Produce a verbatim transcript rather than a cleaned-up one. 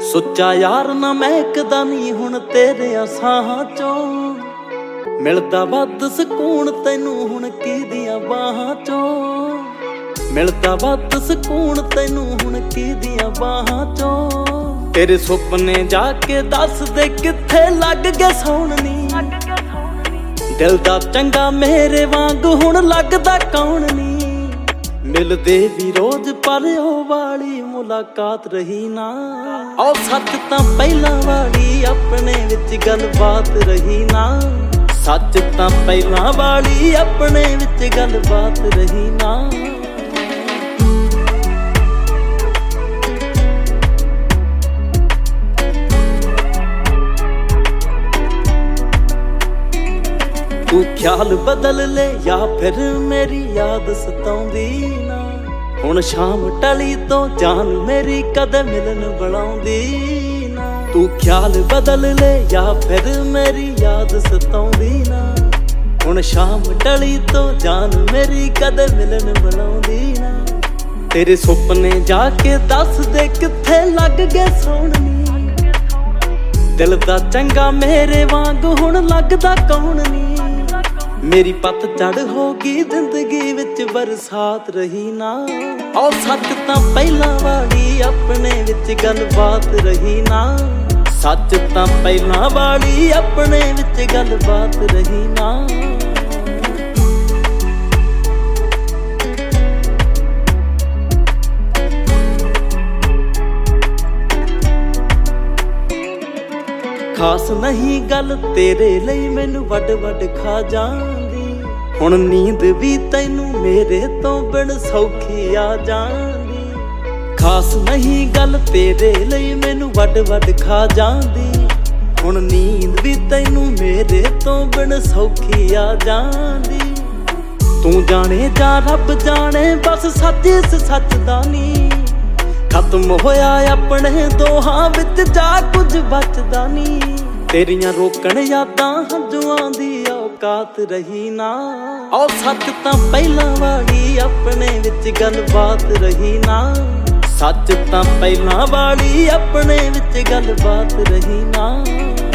ਸੁੱਚਾ ਯਾਰ ਨਾ ਮਹਿਕਦਾ ਨੀ ਹੁਣ ਤੇਰੇ ਸਾਹਾਂ ਚੋਂ, ਮਿਲਦਾ ਵੱਧ ਸਕੂਨ ਤੈਨੂੰ ਹੁਣ ਕਿਹਦੀਆਂ ਬਾਹਾਂ ਚੋਂ, ਮਿਲਦਾ ਵੱਧ ਸਕੂਨ ਤੈਨੂੰ ਹੁਣ ਕਿਹਦੀਆਂ ਬਾਹਾਂ ਚੋਂ। ਤੇਰੇ ਸੁਪਨੇ ਜਾ ਕੇ ਦੱਸ ਦੇ ਕਿੱਥੇ ਲੱਗ ਗਏ ਸੌਣ ਨੀ, ਦਿਲ ਦਾ ਚੰਗਾ ਮੇਰੇ ਵਾਂਗ ਹੁਣ ਲੱਗਦਾ ਕੌਣ ਨੀ। ਮਿਲਦੇ ਵੀ ਰੋਜ਼ ਪਰ ਉਹ ਵਾਲੀ ਮੁਲਾਕਾਤ ਰਹੀ ਨਾ, ਉਹ ਸੱਚ ਤਾਂ ਪਹਿਲਾਂ ਵਾਲੀ ਆਪਣੇ ਵਿੱਚ ਗੱਲਬਾਤ ਰਹੀ ਨਾ, ਸੱਚ ਤਾਂ ਪਹਿਲਾਂ ਵਾਲੀ ਆਪਣੇ ਵਿੱਚ ਗੱਲਬਾਤ ਰਹੀ ਨਾ। ਤੂੰ ਖਿਆਲ ਬਦਲ ਲੈ ਜਾਂ ਫਿਰ ਮੇਰੀ ਯਾਦ ਸਤਾਉਂਦੀ ਨਾ, ਹੁਣ ਸ਼ਾਮ ਟਲੀ ਤੋਂ ਜਾਨ ਮੇਰੀ ਕਦੇ ਮਿਲਣ ਬੁਲਾਉਂਦੀ ਨਾ। ਤੂੰ ਖਿਆਲ ਬਦਲ ਲੈ ਜਾਂ ਫਿਰ ਮੇਰੀ ਯਾਦ ਸਤਾਉਂਦੀ ਨਾ, ਹੁਣ ਸ਼ਾਮ ਟਲੀ ਤੋਂ ਜਾਨ ਮੇਰੀ ਕਦੇ ਮਿਲਣ ਬੁਲਾਉਂਦੀ ਨਾ। ਤੇਰੇ ਸੁਪਨੇ ਜਾ ਕੇ ਦੱਸ ਦੇ ਕਿੱਥੇ ਲੱਗ ਗਏ ਸੌਣ ਨੀ, ਦਿਲ ਦਾ ਚੰਗਾ ਮੇਰੇ ਵਾਂਗ ਹੁਣ ਲੱਗਦਾ ਕੌਣ ਨੀ। ਮੇਰੀ ਪੱਤਝੜ ਹੋ ਗਈ ਜ਼ਿੰਦਗੀ ਵਿੱਚ ਬਰਸਾਤ ਰਹੀ ਨਾ, ਉਹ ਸੱਚ ਤਾਂ ਪਹਿਲਾਂ ਵਾਲੀ ਆਪਣੇ ਵਿੱਚ ਗੱਲਬਾਤ ਰਹੀ ਨਾ, ਸੱਚ ਤਾਂ ਪਹਿਲਾਂ ਵਾਲੀ ਆਪਣੇ ਵਿੱਚ ਗੱਲਬਾਤ ਰਹੀ ਨਾ। ਖਾਸ ਨਹੀਂ ਗੱਲ ਤੇਰੇ ਲਈ ਮੈਨੂੰ ਵੱਡ ਵੱਡ ਖਾ ਜਾਂਦੀ, ਹੁਣ ਨੀਂਦ ਵੀ ਤੈਨੂੰ ਮੇਰੇ ਤੋਂ ਬਿਨ ਸੌਖੀ ਆ ਜਾਂਦੀ। ਖਾਸ ਨਹੀਂ ਗੱਲ ਤੇਰੇ ਲਈ ਮੈਨੂੰ ਵੱਡ ਵੱਡ ਖਾ ਜਾਂਦੀ, ਹੁਣ ਨੀਂਦ ਵੀ ਤੈਨੂੰ ਮੇਰੇ ਤੋਂ ਬਿਨ ਸੌਖੀ ਆ ਜਾਂਦੀ। ਤੂੰ ਜਾਣੇ ਜਾਂ ਰੱਬ ਜਾਣੇ ਬਸ ਸੱਚ ਇਸ ਸੱਚ ਦਾ ਨੀ, ਖਤਮ ਹੋਇਆ ਆਪਣੇ ਦੋਹਾਂ ਵਿੱਚ ਜਾ ਕੁਝ ਬਚਦਾ ਨੀ। ਤੇਰੀਆਂ ਰੋਕਣ ਯਾਦਾਂ ਹੰਝੂਆਂ ਦੀ ਔਕਾਤ ਰਹੀ ਨਾ, ਉਹ ਸੱਚ ਤਾਂ ਪਹਿਲਾਂ ਵਾਲੀ ਆਪਣੇ ਵਿੱਚ ਗੱਲਬਾਤ ਰਹੀ ਨਾ, ਸੱਚ ਤਾਂ ਪਹਿਲਾਂ ਵਾਲੀ ਆਪਣੇ ਵਿੱਚ ਗੱਲਬਾਤ ਰਹੀ ਨਾ।